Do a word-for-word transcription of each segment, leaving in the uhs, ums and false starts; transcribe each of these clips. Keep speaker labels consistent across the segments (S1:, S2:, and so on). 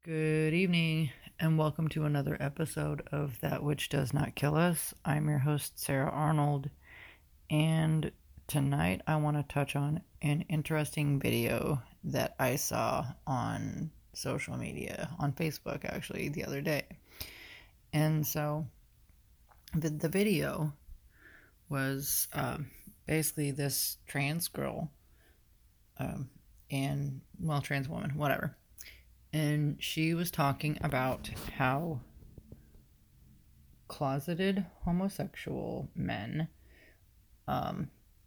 S1: Good evening, and welcome to another episode of That Which Does Not Kill Us. I'm your host, Sarah Arnold, and tonight I want to touch on an interesting video that I saw on social media, on Facebook actually, the other day. And so, the, the video was um, basically this trans girl, um, and, well, trans woman, whatever. And she was talking about how closeted homosexual men, um,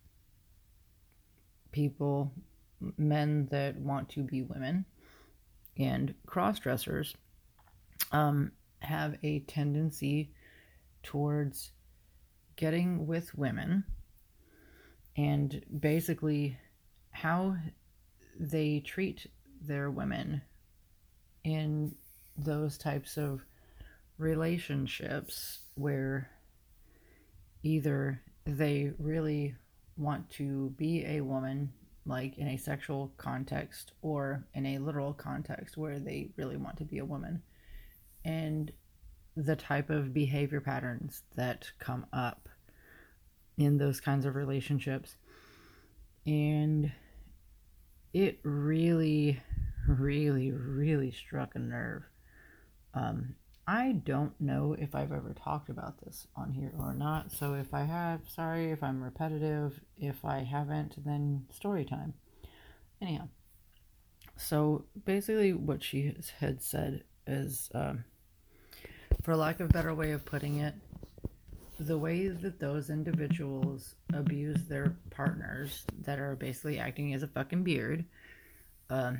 S1: people, men that want to be women, and cross-dressers um, have a tendency towards getting with women, and basically how they treat their women in those types of relationships where either they really want to be a woman, like in a sexual context, or in a literal context where they really want to be a woman, and the type of behavior patterns that come up in those kinds of relationships. And it really really, really struck a nerve. Um, I don't know if I've ever talked about this on here or not, so if I have, sorry if I'm repetitive. If I haven't, then story time. Anyhow, so basically what she had said is, um, for lack of a better way of putting it, the way that those individuals abuse their partners that are basically acting as a fucking beard, um,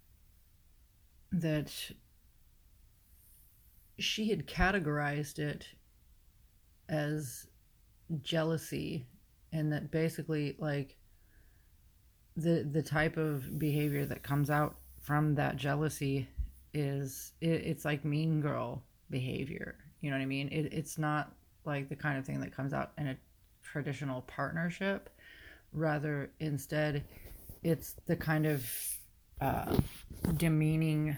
S1: that she had categorized it as jealousy, and that basically, like, the the type of behavior that comes out from that jealousy is it, it's like mean girl behavior. You know what I mean? It, it's not like the kind of thing that comes out in a traditional partnership. Rather, instead, it's the kind of uh, demeaning,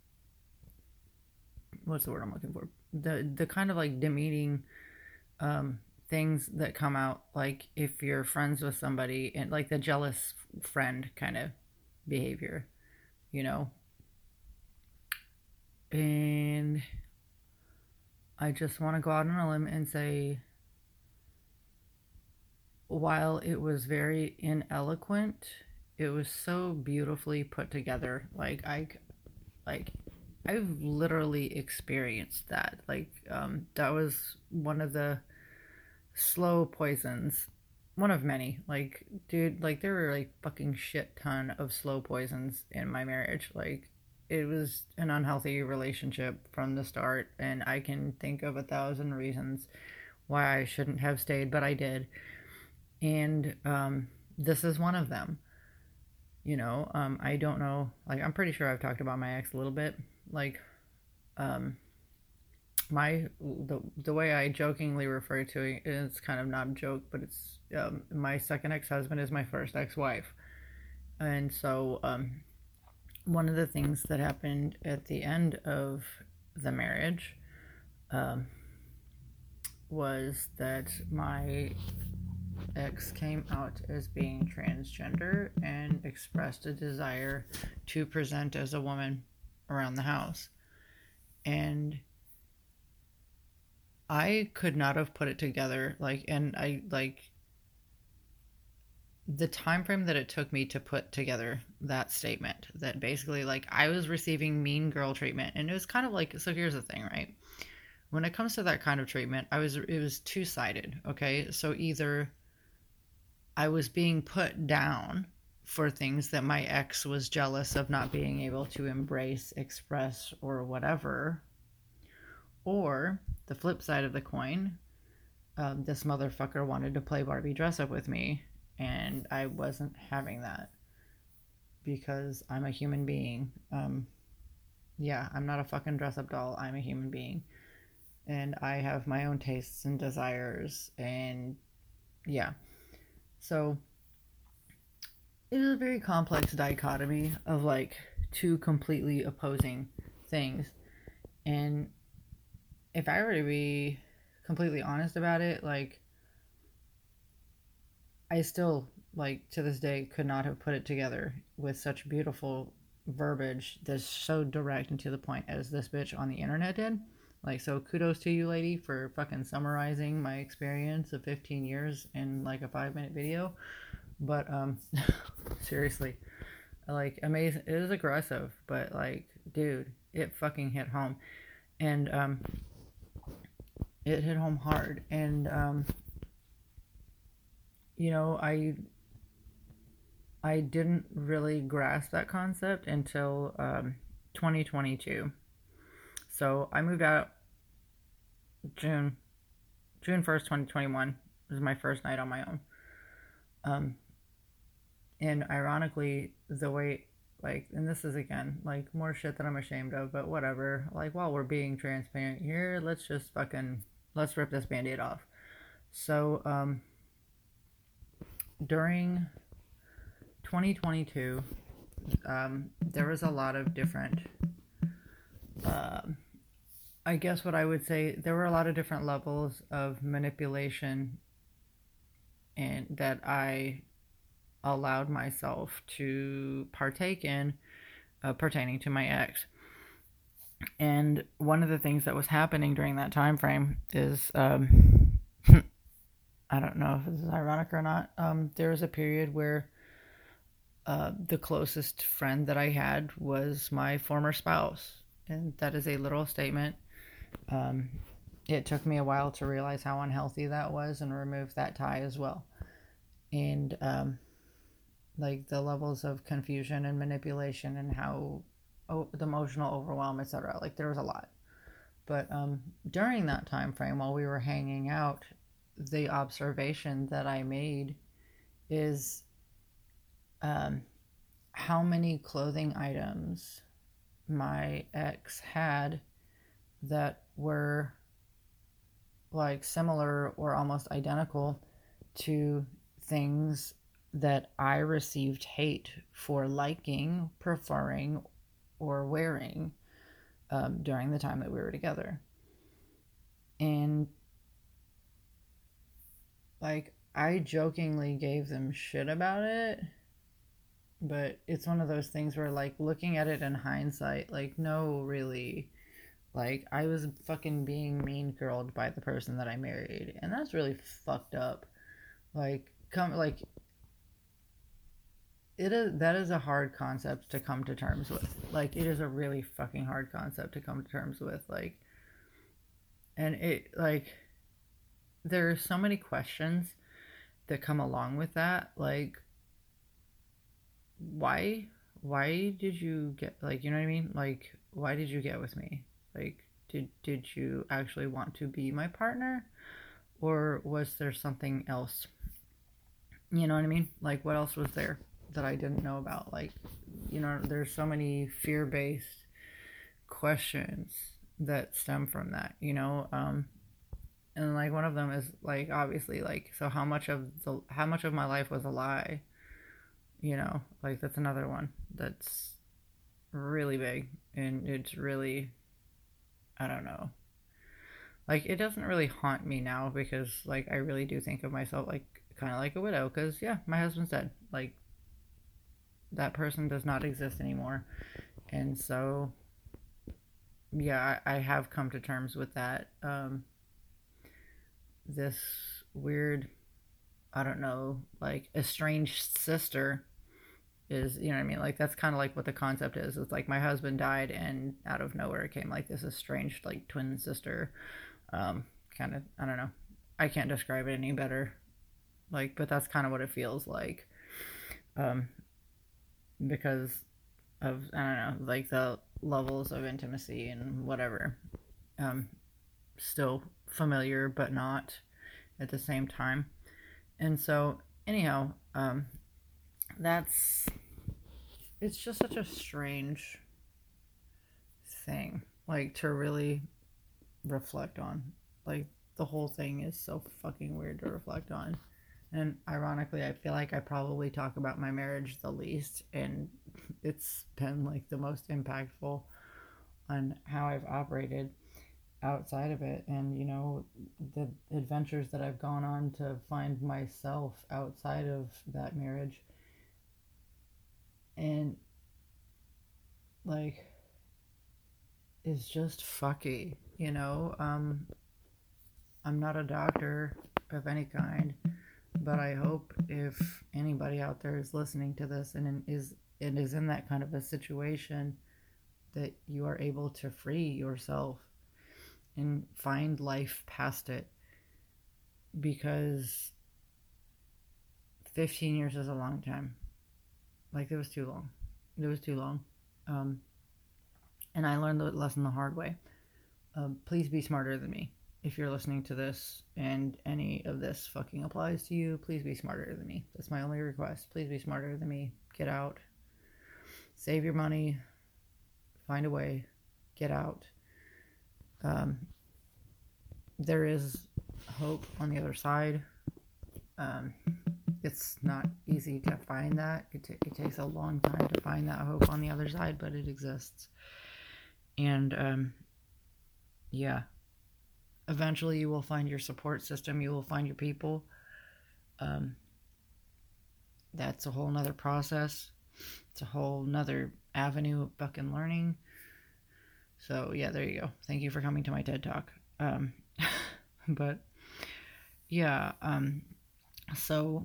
S1: what's the word I'm looking for? The the kind of like demeaning um, things that come out, like if you're friends with somebody, and like the jealous friend kind of behavior, you know. And I just want to go out on a limb and say, while it was very ineloquent, it was so beautifully put together. Like I, like I've literally experienced that. Like um, that was one of the slow poisons, one of many. Like, dude, like there were like fucking shit ton of slow poisons in my marriage. Like, it was an unhealthy relationship from the start, and I can think of a thousand reasons why I shouldn't have stayed, but I did. And um, this is one of them. You know, um, I don't know. Like, I'm pretty sure I've talked about my ex a little bit. Like, um, my the the way I jokingly refer to it is kind of not a joke, but it's um, my second ex husband is my first ex wife, and so um, one of the things that happened at the end of the marriage um, was that my ex came out as being transgender and expressed a desire to present as a woman around the house. And I could not have put it together, like, and I like the time frame that it took me to put together that statement, that basically, like, I was receiving mean girl treatment. And it was kind of like, so here's the thing, right? When it comes to that kind of treatment, I was it was two-sided. Okay, so either I was being put down for things that my ex was jealous of not being able to embrace, express, or whatever. Or the flip side of the coin, um, this motherfucker wanted to play Barbie dress up with me, and I wasn't having that because I'm a human being. Um, yeah, I'm not a fucking dress up doll. I'm a human being. And I have my own tastes and desires, and yeah. So it is a very complex dichotomy of like two completely opposing things. And if I were to be completely honest about it, like, I still, like, to this day, could not have put it together with such beautiful verbiage that's so direct and to the point as this bitch on the internet did. Like, so kudos to you, lady, for fucking summarizing my experience of fifteen years in like a five minute video. But, um, seriously, like, amazing. It is aggressive, but, like, dude, it fucking hit home. And, um, it hit home hard. And, um, you know, I I didn't really grasp that concept until um, twenty twenty-two. So I moved out June June first, twenty twenty-one. This is my first night on my own. Um, and ironically, the way, like, and this is again, like, more shit that I'm ashamed of, but whatever. Like, while we're being transparent here, let's just fucking, let's rip this band-aid off. So, um, during twenty twenty-two, um, there was a lot of different, um, I guess what I would say, there were a lot of different levels of manipulation and that I allowed myself to partake in, uh, pertaining to my ex. And one of the things that was happening during that time frame is, um, I don't know if this is ironic or not. Um, there was a period where uh, the closest friend that I had was my former spouse, and that is a literal statement. Um, it took me a while to realize how unhealthy that was and remove that tie as well. And um, like the levels of confusion and manipulation and how oh, the emotional overwhelm, et cetera. Like there was a lot. But um, during that time frame, while we were hanging out, the observation that I made is um, how many clothing items my ex had that were like similar or almost identical to things that I received hate for liking, preferring, or wearing um, during the time that we were together. And like, I jokingly gave them shit about it, but it's one of those things where, like, looking at it in hindsight, like, no, really, like, I was fucking being mean girled by the person that I married, and that's really fucked up. Like, come, like, it is, that is a hard concept to come to terms with. Like, it is a really fucking hard concept to come to terms with. Like, and it, like, there are so many questions that come along with that. Like, why, why did you get, like, you know what I mean? Like, why did you get with me? Like, did, did you actually want to be my partner? Or was there something else? You know what I mean? Like, what else was there that I didn't know about? Like, you know, there's so many fear-based questions that stem from that, you know? Um, and like one of them is like, obviously, like, so how much of the, how much of my life was a lie? You know, like, that's another one that's really big, and it's really, I don't know. Like, it doesn't really haunt me now because, like, I really do think of myself like kind of like a widow because, yeah, my husband's dead. Like, that person does not exist anymore. And so, yeah, I, I have come to terms with that. Um, this weird, I don't know, like, estranged sister is, you know what I mean? Like, that's kind of like what the concept is. It's like my husband died, and out of nowhere it came like this estranged, like, twin sister. Um, kind of, I don't know. I can't describe it any better. Like, but that's kind of what it feels like. Um, because of, I don't know, like the levels of intimacy and whatever. Um, still familiar, but not at the same time. And so, anyhow, um, that's, it's just such a strange thing, like, to really reflect on. Like, the whole thing is so fucking weird to reflect on. And ironically, I feel like I probably talk about my marriage the least, and it's been like the most impactful on how I've operated outside of it, and you know, the adventures that I've gone on to find myself outside of that marriage. And like, it's just fucky, you know. um I'm not a doctor of any kind, but I hope if anybody out there is listening to this and is and is in that kind of a situation, that you are able to free yourself and find life past it, because fifteen years is a long time. Like, it was too long. It was too long. Um, and I learned the lesson the hard way. Um, please be smarter than me. If you're listening to this and any of this fucking applies to you, please be smarter than me. That's my only request. Please be smarter than me. Get out. Save your money. Find a way. Get out. Um, there is hope on the other side. Um, it's not easy to find that. It, t- it takes a long time to find that hope on the other side, but it exists. And um, yeah, eventually you will find your support system. You will find your people. Um, that's a whole nother process. It's a whole nother avenue of fucking learning. So yeah, there you go. Thank you for coming to my TED Talk. Um, but yeah, um, so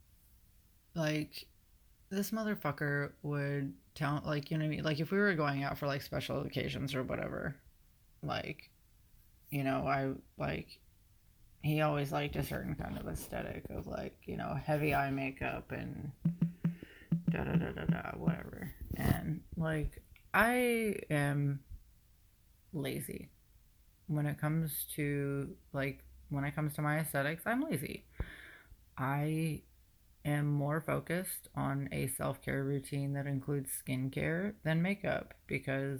S1: like, this motherfucker would tell, like, you know what I mean? Like, if we were going out for like special occasions or whatever, like, you know, I like, he always liked a certain kind of aesthetic of like, you know, heavy eye makeup and da da da da da, whatever. And like, I am lazy when it comes to like, when it comes to my aesthetics. I'm lazy. I am more focused on a self-care routine that includes skincare than makeup, because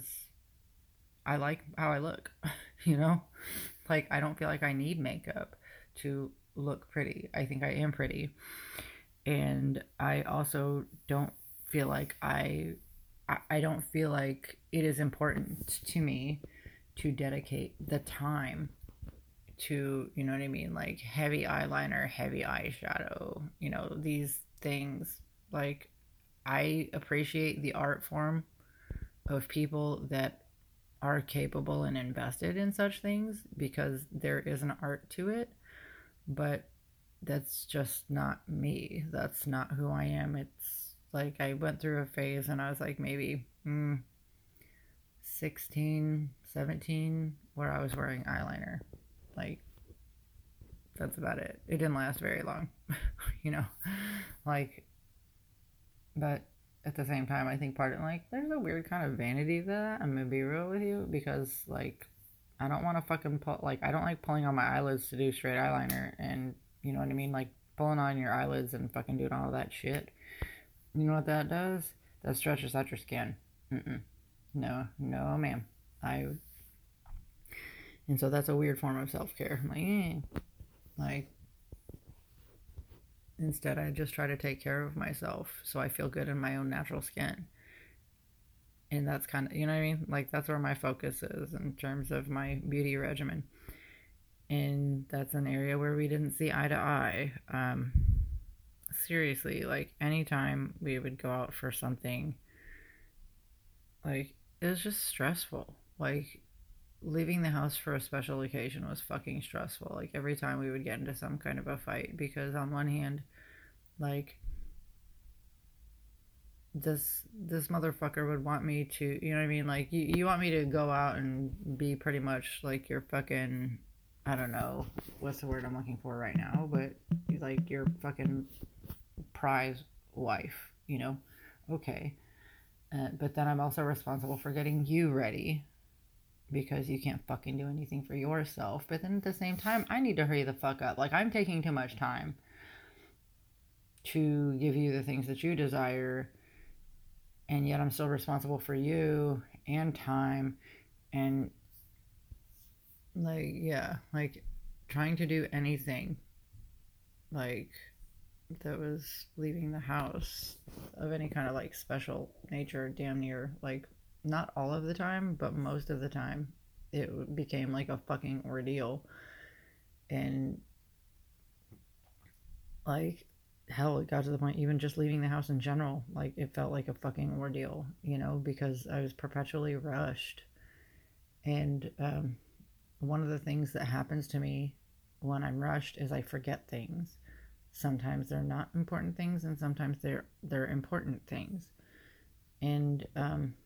S1: I like how I look, you know? Like, I don't feel like I need makeup to look pretty. I think I am pretty. And I also don't feel like I I don't feel like it is important to me to dedicate the time to, you know what I mean, like heavy eyeliner, heavy eyeshadow, you know, these things. Like, I appreciate the art form of people that are capable and invested in such things, because there is an art to it, but that's just not me. That's not who I am. It's like, I went through a phase and I was like maybe mm, sixteen, seventeen, where I was wearing eyeliner. Like, that's about it. It didn't last very long, you know? Like, but at the same time, I think part of, like, there's a weird kind of vanity to that. I'm gonna be real with you, because, like, I don't want to fucking pull, like, I don't like pulling on my eyelids to do straight eyeliner, and, you know what I mean? Like, pulling on your eyelids and fucking doing all that shit. You know what that does? That stretches out your skin. Mm-mm. No, no, ma'am. I, and so that's a weird form of self-care. I'm like, eh. Like, instead, I just try to take care of myself so I feel good in my own natural skin. And that's kind of, you know what I mean? Like, that's where my focus is in terms of my beauty regimen. And that's an area where we didn't see eye to eye. Um, seriously, like, anytime we would go out for something, like, it was just stressful. Like, leaving the house for a special occasion was fucking stressful. Like, every time we would get into some kind of a fight, because on one hand, like, this this motherfucker would want me to, you know what I mean? Like, you, you want me to go out and be pretty much like your fucking, I don't know what's the word I'm looking for right now, but like your fucking prize wife, you know? Okay. Uh, but then I'm also responsible for getting you ready, because you can't fucking do anything for yourself. But then at the same time, I need to hurry the fuck up. Like, I'm taking too much time to give you the things that you desire, and yet I'm still responsible for you and time. And like, yeah, like, trying to do anything like that was leaving the house of any kind of like special nature damn near like not all of the time, but most of the time, it became like a fucking ordeal. And like, hell, it got to the point, even just leaving the house in general, like, it felt like a fucking ordeal, you know, because I was perpetually rushed. And um, one of the things that happens to me when I'm rushed is I forget things. Sometimes they're not important things, and sometimes they're they're important things. And um,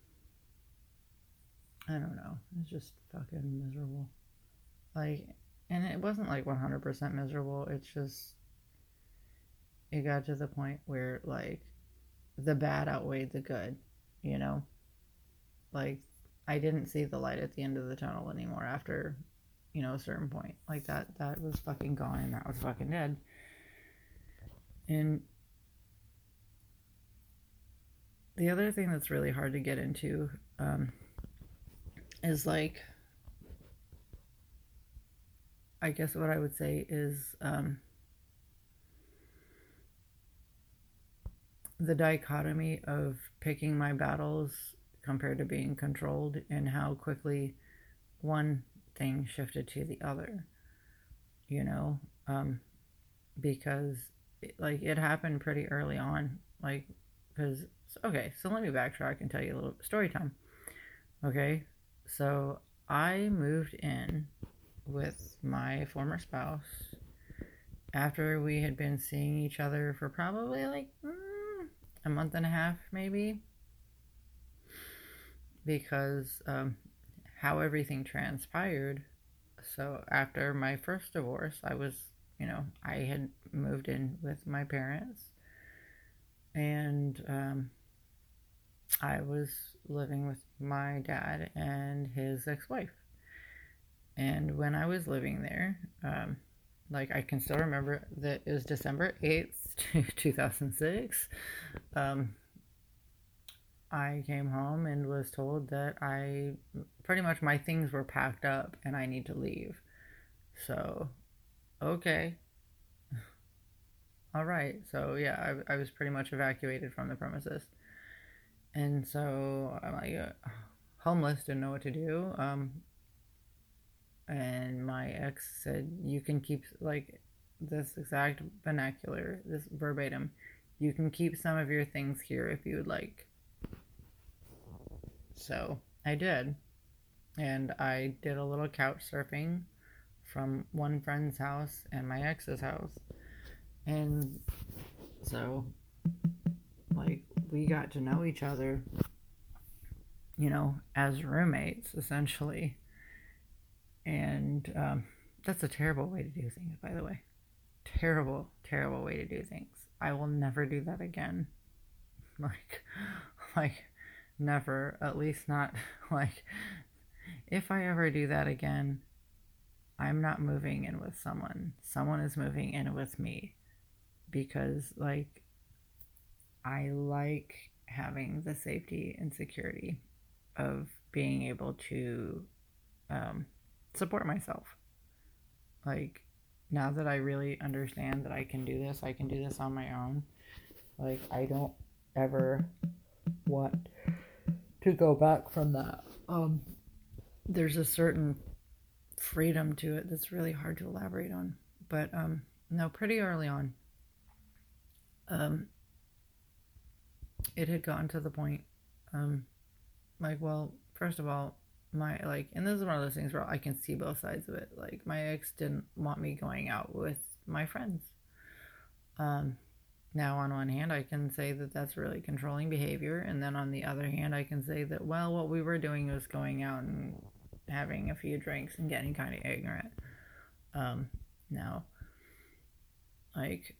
S1: I don't know. It's just fucking miserable. Like, and it wasn't like one hundred percent miserable. It's just it got to the point where like the bad outweighed the good. You know, like I didn't see the light at the end of the tunnel anymore after you know a certain point. Like that that was fucking gone, and that was fucking dead. And the other thing that's really hard to get into um, is like, I guess what I would say is um, the dichotomy of picking my battles compared to being controlled, and how quickly one thing shifted to the other, you know, um, because it, like it happened pretty early on, like because okay, so let me backtrack and tell you a little story time. Okay, so I moved in with my former spouse after we had been seeing each other for probably like mm, a month and a half, maybe, because um, how everything transpired. So, after my first divorce, I was, you know, I had moved in with my parents, and um, I was living with my dad and his ex wife. And when I was living there, um, like I can still remember that it was December eighth, two thousand six. Um, I came home and was told that I pretty much my things were packed up and I need to leave. So, okay, all right. So, yeah, I, I was pretty much evacuated from the premises. And so I'm like uh, homeless, didn't know what to do. Um, and my ex said, you can keep, like, this exact vernacular, this verbatim, you can keep some of your things here if you would like. So I did. And I did a little couch surfing from one friend's house and my ex's house. And so, like, we got to know each other, you know, as roommates, essentially. And um, that's a terrible way to do things, by the way. Terrible, terrible way to do things. I will never do that again. Like, like, never. At least not, like, if I ever do that again, I'm not moving in with someone. Someone is moving in with me. Because, like, I like having the safety and security of being able to um, support myself. Like, now that I really understand that I can do this, I can do this on my own. Like, I don't ever want to go back from that. Um, there's a certain freedom to it that's really hard to elaborate on. But um, no, pretty early on, um, it had gotten to the point, um, like, well, first of all, my like, and this is one of those things where I can see both sides of it. Like, my ex didn't want me going out with my friends. Um, Now, on one hand, I can say that that's really controlling behavior, and then on the other hand, I can say that, well, what we were doing was going out and having a few drinks and getting kind of ignorant. Um, Now, like,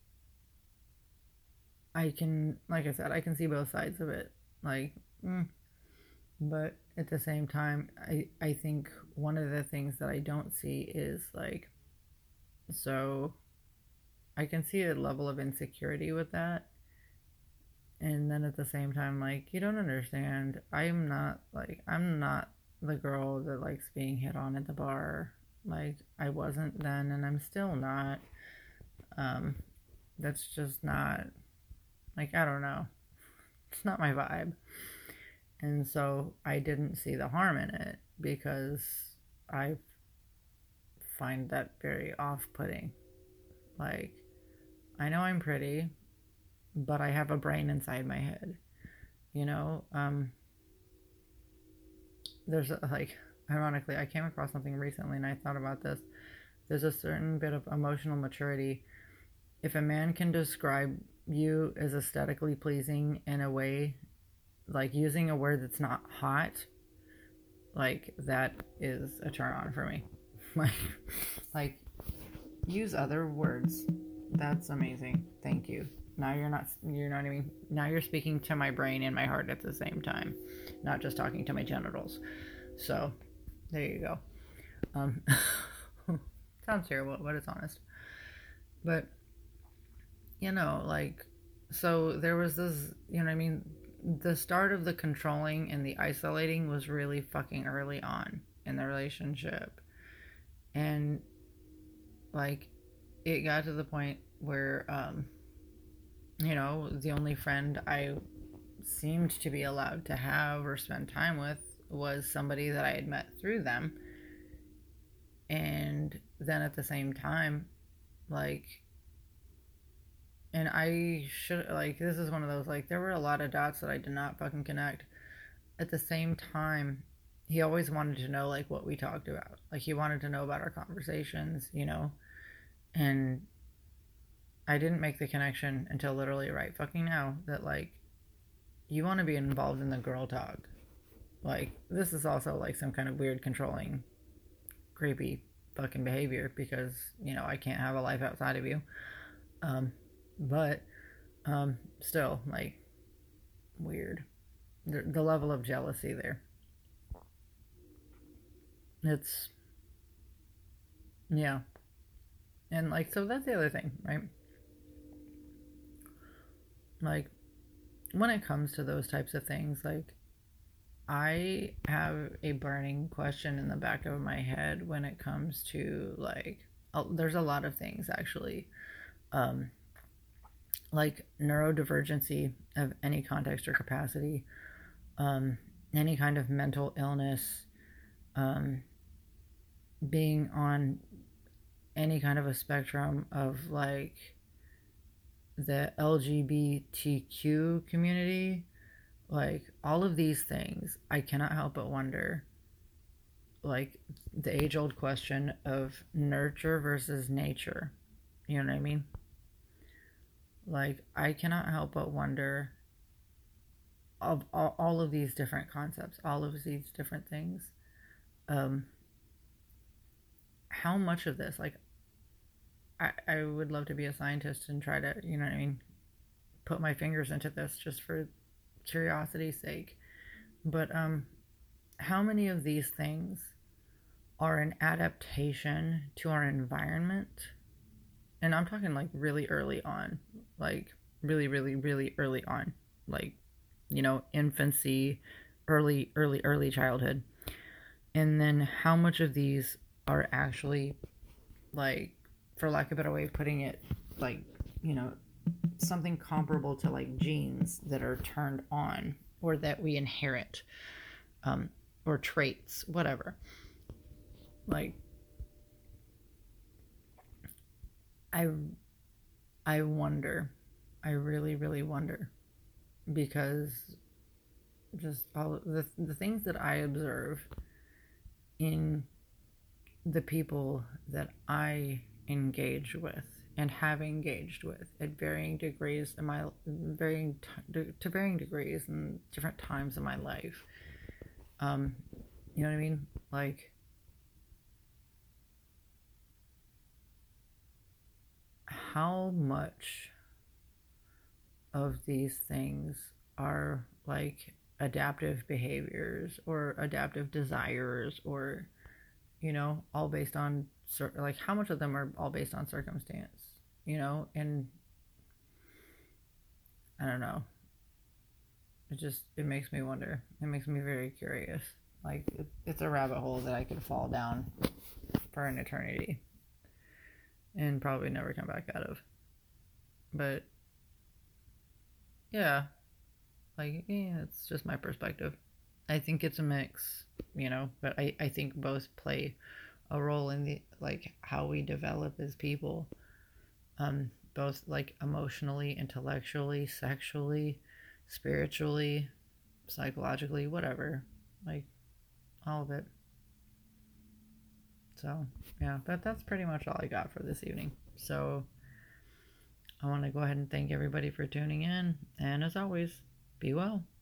S1: I can, like I said, I can see both sides of it. Like, mm, but at the same time, I, I think one of the things that I don't see is like, so I can see a level of insecurity with that. And then at the same time, like, you don't understand. I'm not, like, I'm not the girl that likes being hit on at the bar. Like, I wasn't then, and I'm still not. Um, that's just not, like, I don't know. It's not my vibe. And so I didn't see the harm in it because I find that very off putting. Like, I know I'm pretty, but I have a brain inside my head. You know, um, there's a, like, ironically, I came across something recently and I thought about this. There's a certain bit of emotional maturity. If a man can describe you as aesthetically pleasing in a way, like using a word that's not hot, like that is a turn on for me. like, like use other words. That's amazing. Thank you. Now you're not you're not even now you're speaking to my brain and my heart at the same time, not just talking to my genitals. So, there you go. Um sounds terrible, but it's honest. But you know, like so there was this, you know what I mean, the start of the controlling and the isolating was really fucking early on in the relationship. And like it got to the point where um you know, the only friend I seemed to be allowed to have or spend time with was somebody that I had met through them. And then at the same time, like, and I should, like, this is one of those, like, there were a lot of dots that I did not fucking connect. At the same time, he always wanted to know, like, what we talked about. Like, he wanted to know about our conversations, you know? And I didn't make the connection until literally right fucking now that, like, you want to be involved in the girl talk. Like, this is also, like, some kind of weird, controlling, creepy fucking behavior because, you know, I can't have a life outside of you. Um, but, um, still, like, weird. The, the level of jealousy there. It's, yeah. And, like, so that's the other thing, right? Like, when it comes to those types of things, like, I have a burning question in the back of my head when it comes to, like, uh, there's a lot of things actually. Um, like neurodivergency of any context or capacity, um, any kind of mental illness, um, being on any kind of a spectrum of like the L G B T Q community, like all of these things, I cannot help but wonder, like the age old question of nurture versus nature. You know what I mean? Like, I cannot help but wonder of all, all of these different concepts, all of these different things. Um, how much of this, like, I, I would love to be a scientist and try to, you know what I mean, put my fingers into this just for curiosity's sake. But um, how many of these things are an adaptation to our environment? And I'm talking like really early on, like really, really, really early on, like, you know, infancy, early, early, early childhood. And then how much of these are actually, like, for lack of a better way of putting it, like, you know, something comparable to like genes that are turned on or that we inherit, um, or traits, whatever. Like, I, I wonder, I really, really wonder, because just all the the things that I observe in the people that I engage with and have engaged with at varying degrees in my varying to, to varying degrees and different times in my life. Um, you know what I mean? Like, how much of these things are like adaptive behaviors or adaptive desires, or, you know, all based on like how much of them are all based on circumstance, you know? And I don't know, it just it makes me wonder, it makes me very curious. Like, it, it's a rabbit hole that I could fall down for an eternity and probably never come back out of. But yeah, like, yeah, it's just my perspective. I think it's a mix, you know, but I, I think both play a role in the like how we develop as people. Um, both like emotionally, intellectually, sexually, spiritually, psychologically, whatever. Like all of it. So yeah, that that's pretty much all I got for this evening. So I want to go ahead and thank everybody for tuning in, and as always, be well.